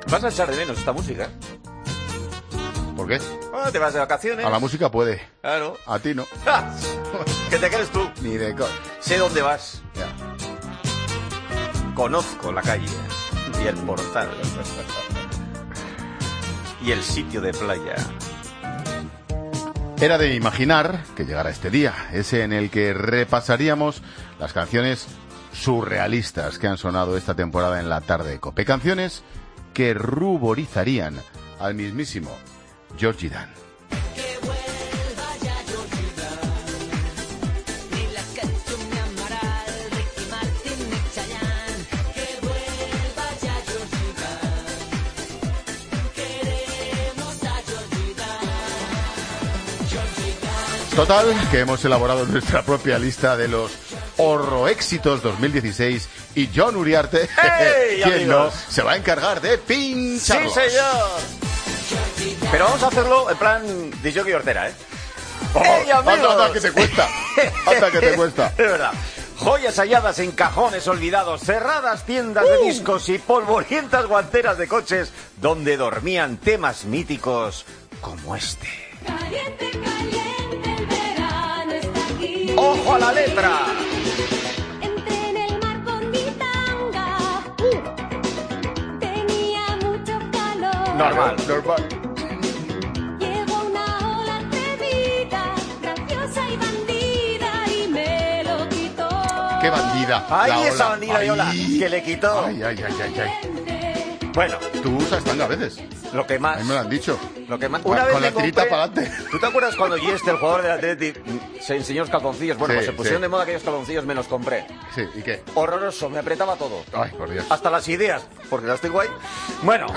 Vas a echar de menos esta música. ¿Por qué? Ah, te vas de vacaciones. A la música puede. Claro. A ti no. ¿Qué te crees tú? Ni de Sé dónde vas. Ya. Conozco la calle y el portal y el sitio de playa. Era de imaginar que llegara este día, ese en el que repasaríamos las canciones surrealistas que han sonado esta temporada en la tarde de COPE. Canciones que ruborizarían al mismísimo Georgie Dan. Total, que hemos elaborado nuestra propia lista de los horroéxitos 2016 y John Uriarte, ¡Hey, quien no, amigos! se va a encargar de pincharlos. ¡Sí, señor! Pero vamos a hacerlo en plan disjockey Hortera, ¿eh? ¡Hey, amigos! Anda, que te cuesta. Anda, que te cuesta. Es verdad. Joyas halladas en cajones olvidados, cerradas tiendas de discos y polvorientas guanteras de coches donde dormían temas míticos como este. Caliente, caliente, el verano está aquí. ¡Ojo a la letra! Entré en el mar con mi tanga. Tenía mucho calor. Normal. Llegó una ola atrevida, graciosa y bandida, y me lo quitó. ¡Qué bandida! ¡Ay, La esa ola. bandida de ola! Ay. Que le quitó. Ay. Bueno, Tú usas tanga a veces. lo que A más... mí me lo han dicho. Lo que más... Con la me tirita compré- para adelante. ¿Tú te acuerdas cuando Yeste, el jugador del Athletic, se enseñó los calzoncillos? Bueno, Sí, pues se pusieron sí. de moda aquellos calzoncillos, me los compré. Sí, ¿y qué? Horroroso, me apretaba todo. Ay, por Dios. Hasta las ideas, porque las tengo ahí. Bueno,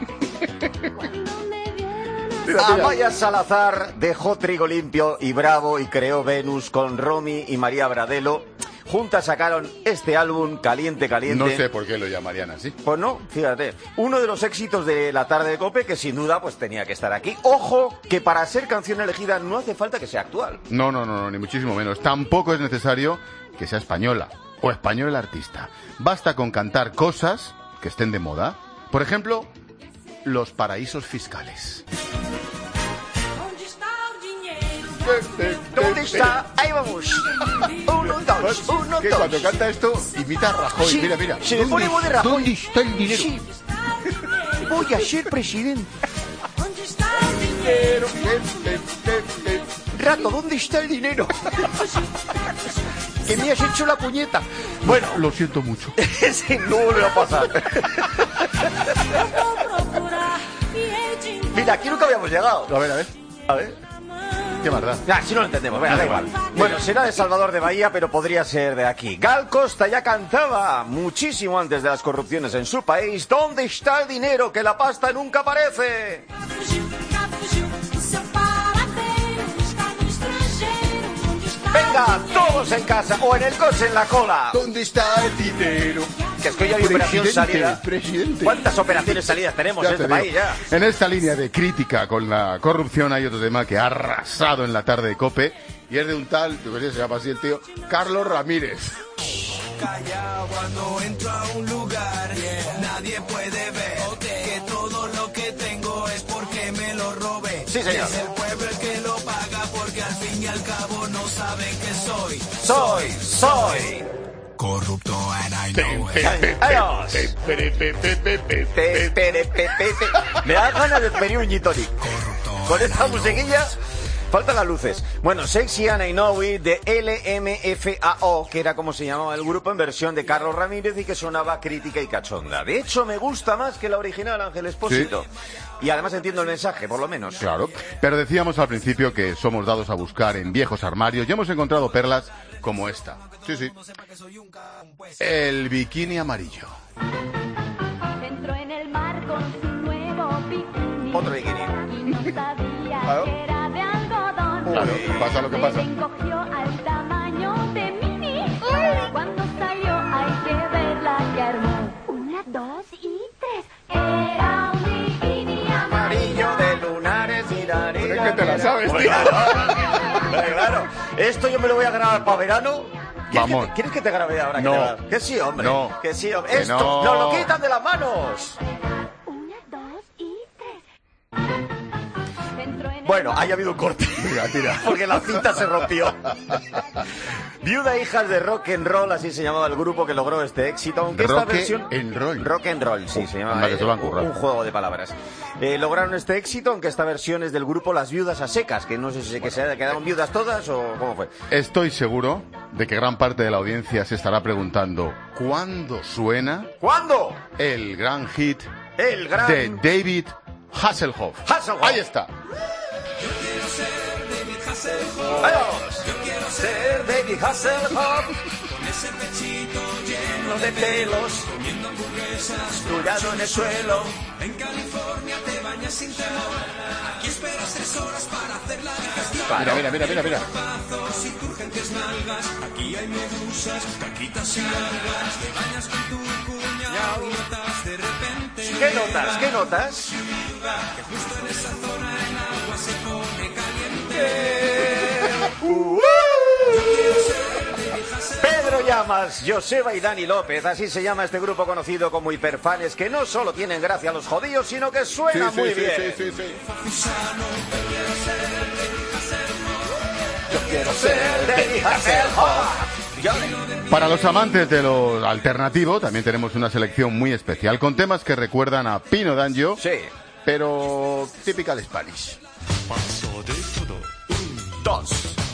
Amaya Salazar dejó Trigo Limpio y Bravo y creó Venus con Romy y María Bradelo. Juntas sacaron este álbum, Caliente, Caliente. No sé por qué lo llamarían así. Pues no, fíjate, uno de los éxitos de la tarde de COPE que sin duda pues tenía que estar aquí. Ojo, que para ser canción elegida no hace falta que sea actual. No, ni muchísimo menos. Tampoco es necesario que sea española o español el artista. Basta con cantar cosas que estén de moda. Por ejemplo, los paraísos fiscales. ¿Dónde está? Ahí vamos. Uno, dos, uno, Que cuando dos. canta esto imita a Rajoy. Sí, Mira. se le pone voz de Rajoy. ¿Dónde está el dinero? Sí. Voy a ser presidente. Rato, ¿dónde está el dinero? Que me has hecho la puñeta. Bueno, Lo siento mucho. ese no volverá a pasar. Mira, aquí nunca habíamos llegado. A ver. A ver. Qué maldad. Ya, si no lo entendemos, venga, da igual. Bueno, será de Salvador de Bahía, pero podría ser de aquí. Gal Costa ya cantaba muchísimo antes de las corrupciones en su país. ¿Dónde está el dinero? Que la pasta nunca aparece. Venga, todos en casa o en el coche en la cola. ¿Dónde está el dinero? Que es que hoy hay operación salida. Presidente. ¿Cuántas operaciones salidas tenemos Ya en te este país digo. ya? En esta línea de crítica con la corrupción hay otro tema que ha arrasado en la tarde de COPE y es de un tal, yo qué sé, se llama así el tío, Carlos Ramírez. Callao cuando entro a un lugar, nadie puede ver que todo lo que tengo es porque me lo robé. Sí, señor. Es el pueblo el que lo paga porque al fin y al cabo no saben que soy. Soy. Corrupto and I know it. Adiós. Me da ganas de pedir un gin tonic. Con esta musiquilla faltan las luces. Bueno, Sexy and I Know It de LMFAO, que era como se llamaba el grupo en versión de Carlos Ramírez y que sonaba crítica y cachonda. De hecho, me gusta más que la original, Ángel Espósito. Y además entiendo el mensaje, por lo menos. Claro, pero decíamos al principio que somos dados a buscar en viejos armarios y hemos encontrado perlas como esta. Sí. El bikini amarillo. Entró en el mar con su nuevo bikini. Otro bikini. Y no sabía Claro. que era de algodón. Claro, pasa lo que pasa. Se le encogió al tamaño de mini. Cuando salió hay que verla que armó. 1, 2 y 3. Era un bikini Amarillo de lunares y nariz. Es que te la sabes, tío. Claro. Esto yo me lo voy a grabar para verano. Vamos. ¿Quieres que te grabe ahora? No. Que sí, hombre. No. Que sí, hombre. Que Esto no. nos lo quitan de las manos. Bueno, haya habido un corte. Mira, tira. Porque la cinta se rompió. Viuda hijas de rock and roll, así se llamaba el grupo que logró este éxito, aunque esta Rock versión... and roll. Rock and roll, sí, se llama. anda que se lo han currado. Un juego de palabras. Lograron este éxito, aunque esta versión es del grupo Las Viudas a Secas, que no sé si se quedaron viudas todas o cómo fue. Estoy seguro de que gran parte de la audiencia se estará preguntando ¿cuándo suena ¿Cuándo? el gran hit El gran... de David Hasselhoff? Hasselhoff. Ahí está. ¡Ahí vamos! Yo quiero ser David Hasselhoff, Con ese pechito lleno de pelos, comiendo hamburguesas, tullado en el suelo. en California te bañas sin temor. Aquí esperas 3 horas para hacer la digestión. Mira. Pasos y turgentes nalgas. Aquí hay medusas, caquitas y algas. Te bañas con tu cuñado y notas de repente. ¿Qué notas? ¿Qué notas? Que justo en esa zona el agua se pone caliente. Pedro Llamas, Joseba y Dani López, así se llama este grupo conocido como hiperfanes, que no solo tienen gracia a los jodidos, sino que suenan muy bien. Sí. Yo quiero ser David Hasselhoff. Para los amantes de lo alternativo, también tenemos una selección muy especial, con temas que recuerdan a Pino D'Angio, Sí. pero typical Spanish. Paso de todo, Dos.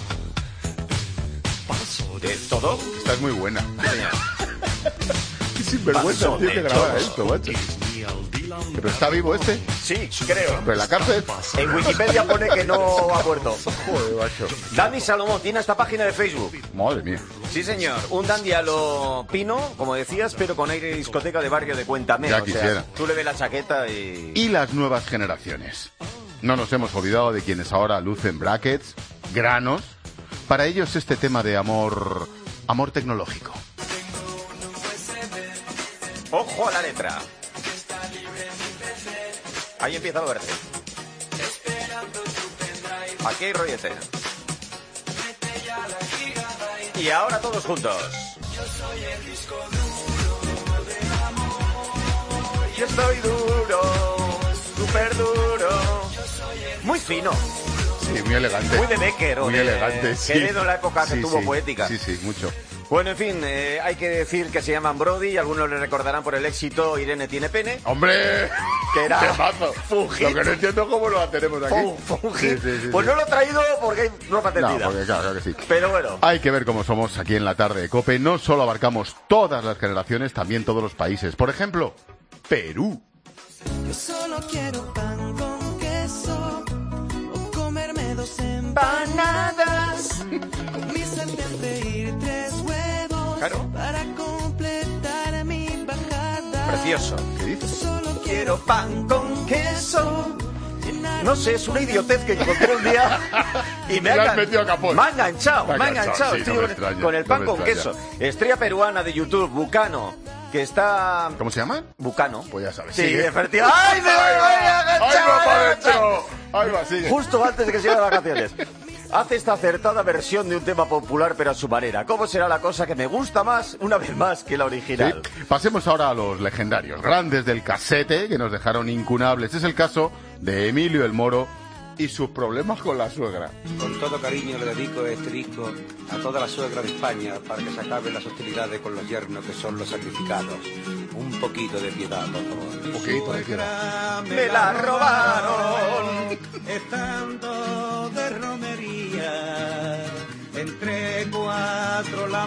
paso ¿De todo? Esta es muy buena. Señor. Qué sinvergüenza, Paso tío, de que graba todo. esto, macho. ni al Dylan. ¿Pero está vivo este? Sí, creo. ¿Pero en la cárcel? En Wikipedia pone que no ha muerto. Joder, macho. Dani Salomón tiene esta página de Facebook. Madre mía. Sí, señor. Un dandy a lo Pino, como decías, pero con aire de discoteca de barrio de Cuéntame. Ya O sea, quisiera. tú le ves la chaqueta Y las nuevas generaciones. No nos hemos olvidado de quienes ahora lucen brackets, granos. Para ellos este tema de amor tecnológico. Ojo a la letra. Ahí empieza lo verde. Aquí hay rollete. Y ahora todos juntos. Yo soy duro, súper duro. Muy fino, Sí, muy elegante. muy de Becker o Muy de elegante, sí. Quevedo en la época que Sí, tuvo sí. poética. Sí, mucho. Bueno, en fin, hay que decir que se llaman Brody y algunos le recordarán por el éxito Irene tiene pene. ¡Hombre! Que era ¡Temazo! Fujit. Lo que no entiendo es cómo lo tenemos aquí. Fungit. Sí. Pues no lo he traído porque hay ropa No, tendida. porque claro que sí. Pero bueno. Hay que ver cómo somos aquí en la tarde de COPE. No solo abarcamos todas las generaciones, también todos los países. Por ejemplo, Perú. Yo solo quiero pan con queso o comerme 2 empanadas. Con mi sartén freír 3 huevos Claro. para completar mi bajada. Precioso. ¿Qué dices? Solo Quiero pan con queso. No sé, es una idiotez que encontré un día y me Le has ha metido a capón. Me ha enganchado, Me ha enganchado, sí, estoy no me con- extraña, con el pan no me con extraña. queso. Estrella peruana de YouTube, Bucano, que está... ¿Cómo se llama? Bucano. Pues ya sabes. Sí, sigue. efectivamente. ¡Ay, me voy a ¡Ahí enganchar! va para adentro! ¡Ahí va, sigue! Justo antes de que se vayan de vacaciones. Hace esta acertada versión de un tema popular, pero a su manera. ¿Cómo será la cosa que me gusta más, una vez más, que la original? Sí. Pasemos ahora a los legendarios, grandes del casete, que nos dejaron incunables. Es el caso de Emilio el Moro y sus problemas con la suegra. Con todo cariño le dedico este disco a toda la suegra de España para que se acaben las hostilidades con los yernos que son los sacrificados. Un poquito de piedad, por favor. Un poquito de piedad. Me la robaron. Estando de romería, entre 4 la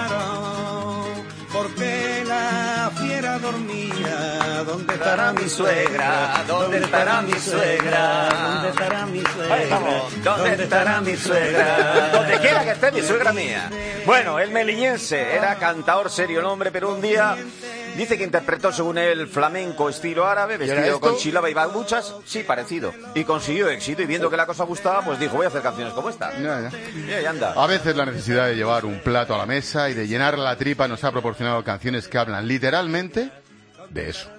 amarraron. Porque la fiera dormía. ¿Dónde estará mi suegra? ¿Dónde estará mi suegra? ¿Dónde estará mi Ahí vamos. suegra? ¿Dónde estará mi suegra? Donde quiera que esté mi suegra mía. Bueno, el melillense era cantaor serio el hombre, pero un día dice que interpretó según él flamenco estilo árabe, era vestido esto? con chilaba y babuchas. Sí, parecido. Y consiguió éxito y viendo que la cosa gustaba, pues dijo, voy a hacer canciones como esta. Ya. Y ahí anda. A veces la necesidad de llevar un plato a la mesa y de llenar la tripa nos ha proporcionado canciones que hablan literalmente de eso.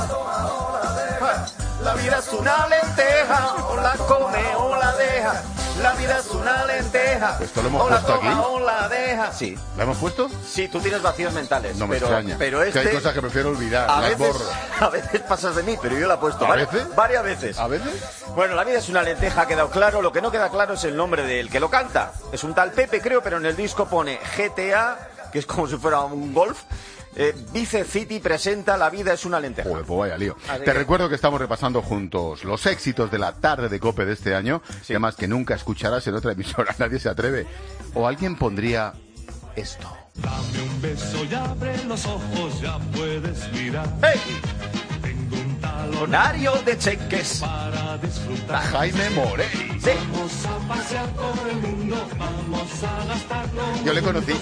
La vida es una lenteja, o la come o la deja. La vida es una lenteja. Pues esto lo hemos o la puesto toma aquí. o la deja. Sí. ¿La hemos puesto? Sí, tú tienes vacíos mentales. No me extraña. Pero Que este... hay cosas que prefiero olvidar, a las veces, borro. a veces pasas de mí, pero yo la he puesto. ¿A veces? Varias veces. ¿A veces? Bueno, la vida es una lenteja, ha quedado claro. Lo que no queda claro es el nombre del que lo canta. Es un tal Pepe, creo, pero en el disco pone GTA, que es como si fuera un golf. Vice City presenta La vida es una lenteja. Joder, pues vaya lío. Así Te que- recuerdo que estamos repasando juntos los éxitos de la tarde de COPE de este año, Sí. temas que nunca escucharás en otra emisora, nadie se atreve. O alguien pondría esto. Dame un beso y abre los ojos, ya puedes mirar. ¡Hey! Tengo un Talonario de cheques. para disfrutar. Jaime Morey. Sí. Vamos a pasear por el mundo, vamos a gastarlo. Yo le conocí.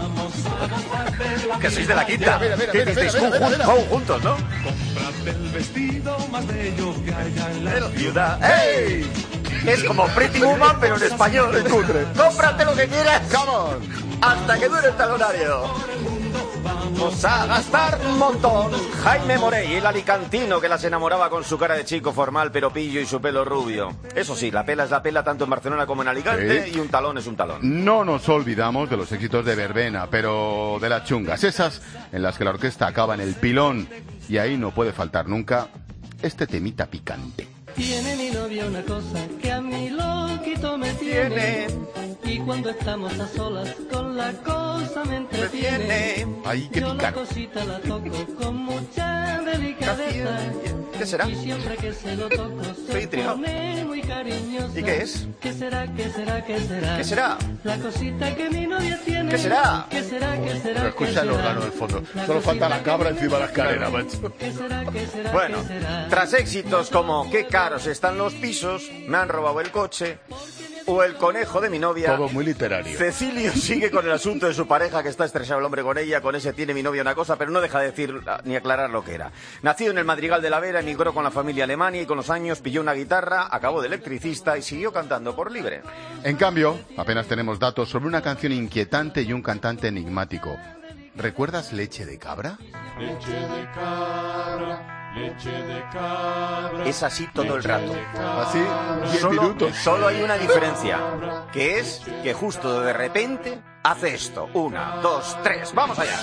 Que sois de la quinta. Mira, mira, Que mira, hicisteis mira, mira, mira. juntos, ¿no? Cómprate el vestido más bello que haya en la Ciudad. ¡Hey! Es como Pretty Woman, pero en español. Es cutre. Cómprate lo que quieras. Come on. Hasta que dure el talonario. Vamos a gastar un montón. Jaime Morey, el alicantino que las enamoraba con su cara de chico formal pero pillo y su pelo rubio. Eso sí, la pela es la pela tanto en Barcelona como en Alicante, Sí. y un talón es un talón. No nos olvidamos de los éxitos de Verbena, pero de las chungas, esas en las que la orquesta acaba en el pilón. Y ahí no puede faltar nunca este temita picante. Tiene mi novia una cosa que a mí loquito me tiene. Y cuando estamos a solas con la cosa me entretiene. Ay, qué Yo la picante. cosita la toco con mucha delicadeza. ¿Qué será? Y siempre que se lo toco Estoy se intrigado. pone muy cariñosa. ¿Y qué es? ¿Qué será, qué será, qué será? ¿Qué será? La cosita que mi novia tiene. ¿Qué será? ¿Qué será, qué será? Pero escucha qué el será? órgano del fondo. La Solo falta la cosita cabra que mi encima de la novia escalera, tiene. macho. ¿Qué será, qué será, Bueno, qué será? tras éxitos como qué caros están los pisos, me han robado el coche, o el conejo de mi novia, Todo muy literario. Cecilio sigue con el asunto de su pareja, que está estresado el hombre con ella, con ese tiene mi novia una cosa, pero no deja de decir ni aclarar lo que era. Nacido en el Madrigal de la Vera, emigró con la familia a Alemania y con los años pilló una guitarra, acabó de electricista y siguió cantando por libre. En cambio, apenas tenemos datos sobre una canción inquietante y un cantante enigmático. ¿Recuerdas Leche de Cabra? Leche de cabra, leche de cabra. Es así todo el rato. Así, 10 Solo, minutos. solo hay una diferencia, que es que justo de repente hace esto. 1, 2, 3, vamos allá.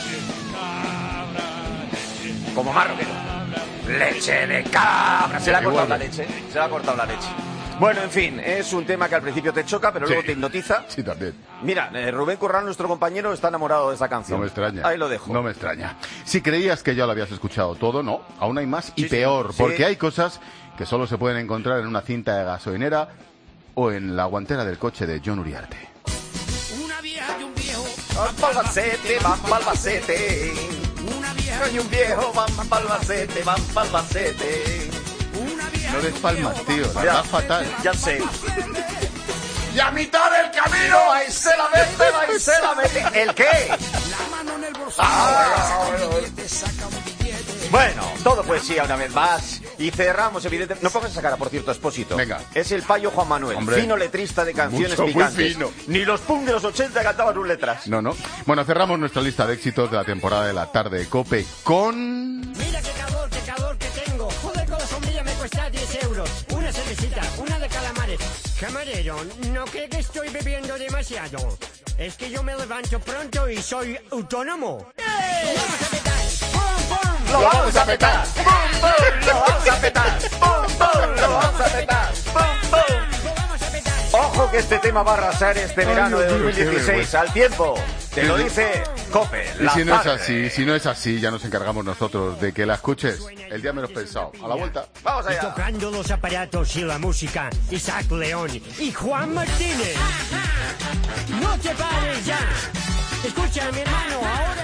Como más rockero. Leche de cabra. Se le ha cortado la leche. Se le ha cortado la leche. Bueno, en fin, es un tema que al principio te choca, pero luego Sí. te hipnotiza. Sí, también. Mira, Rubén Currán, nuestro compañero, está enamorado de esta canción. No me extraña. Ahí lo dejo. No me extraña. Si creías que ya lo habías escuchado todo, no. Aún hay más y Sí, sí, peor, sí. porque hay cosas que solo se pueden encontrar en una cinta de gasolinera o en la guantera del coche de John Uriarte. Una vieja y un viejo. Van pa'l Albacete, van pa'l Albacete. Una vieja Y un viejo, van pa'l Albacete, van pa'l Albacete. una vieja. No des palmas, tío. La Ya, das fatal. ya sé. Y a mitad del camino, ahí se la mete, ahí se la mete. ¿El qué? La mano en el bolsillo. Saca un billete. Bueno, todo poesía una vez más. Y cerramos, evidentemente. No pongas esa cara, por cierto, Expósito. Venga. Es el payo Juan Manuel, Hombre. fino letrista de canciones Mucho, muy picantes. fino. Ni los punk de los 80 cantaban sus letras. No, no. Bueno, cerramos nuestra lista de éxitos de la temporada de la tarde de COPE con... Mira qué calor que tengo. Joder, con la sombrilla me cuesta 10 euros. Una cervecita, una de calamares. Camarero, no cree que estoy bebiendo demasiado. Es que yo me levanto pronto y soy autónomo. ¡Ey! ¡Vamos a petar! ¡Pum, pum! ¡Lo vamos a petar! ¡Pum, pum! ¡Lo vamos a petar! ¡Pum, pum! ¡Lo vamos a petar! ¡Pum, pum! ¡Lo vamos a petar! Ojo que este tema va a arrasar este verano de Dios mío, qué 2016. vergüenza. Al tiempo. Te lo Sí, sí. dice COPE. Y la si no es tarde. así, si no es así, ya nos encargamos nosotros de que la escuches el día menos pensado. A la vuelta. Vamos Y allá. tocando los aparatos y la música, Isaac León y Juan Martínez. ¡No te pares ya! Escucha, mi hermano, ahora...